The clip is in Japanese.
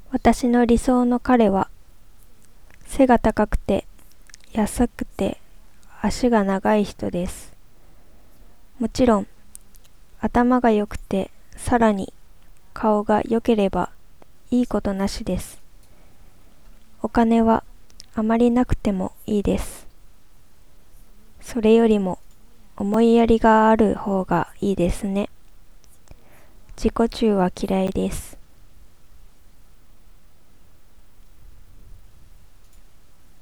私の理想の彼は背が高くて安くて足が長い人です。もちろん頭が良くてさらに顔が良ければいいことなしです。お金はあまりなくてもいいです。それよりも思いやりがある方がいいですね。自己中は嫌いです。